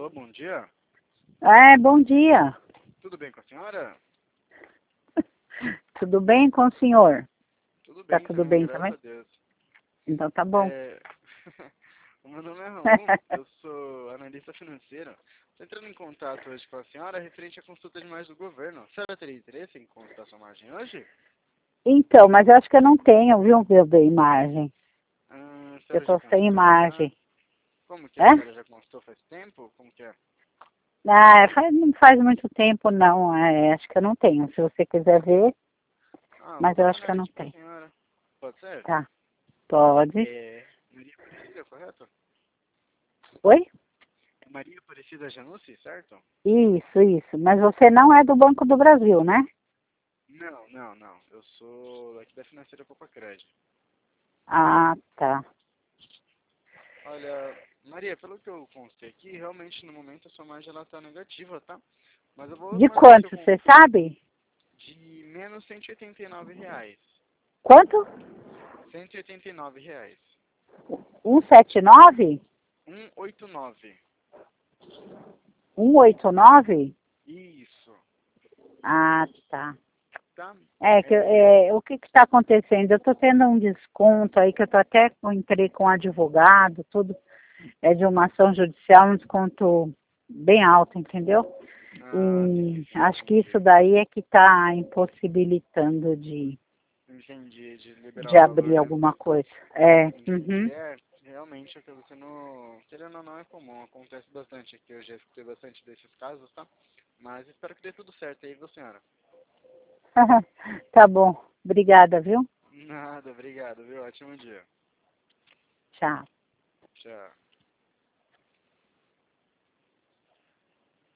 Alô, bom dia. Bom dia. Tudo bem com a senhora? Tudo bem com o senhor? Tudo Tá bem tudo também, bem graças também? a Deus. Então tá bom. O meu nome é Ramon, eu sou analista financeiro. Estou entrando em contato hoje com a senhora referente à consulta de imagem do governo. A senhora teria interesse em consultar sua margem hoje? Então, mas eu acho que eu não tenho, viu, meu bem, imagem. A Eu senhora já tô sem consultou já? imagem. Como que é? A É? senhora já consultou faz tempo? Como que é? Não faz muito tempo, não. Acho que eu não tenho. Se você quiser ver, Vou mas eu dar uma acho que eu olhada não aqui pra tenho. senhora. Pode ser? Tá. Pode. Maria Aparecida, correto? Oi? É Maria Aparecida Janussi, certo? Isso. Mas você não é do Banco do Brasil, né? Não. Eu sou aqui da Financeira Copacred. Ah, tá. Olha, Maria, pelo que eu constei aqui, realmente no momento a sua margem ela tá negativa, tá? Mas eu vou De marcar seu quanto, você sabe? de menos R$ 189. Quanto? R$ 189. 179? 189. 189? Isso, Ah, tá. tá? O que está acontecendo? Eu estou tendo um desconto aí, que eu tô até entrei com um advogado, tudo é de uma ação judicial, um desconto bem alto, entendeu? Sim, E sim, acho que isso entendi. daí é que está impossibilitando Entendi, de liberar de o valor, abrir né? alguma coisa. Entendi. Realmente aquilo que não, querendo ou não é comum, acontece bastante aqui, eu já escutei bastante desses casos, tá? Mas espero que dê tudo certo aí, viu, senhora? Tá bom. Obrigada, viu? Nada, obrigado, viu? Ótimo dia. Tchau. Tchau.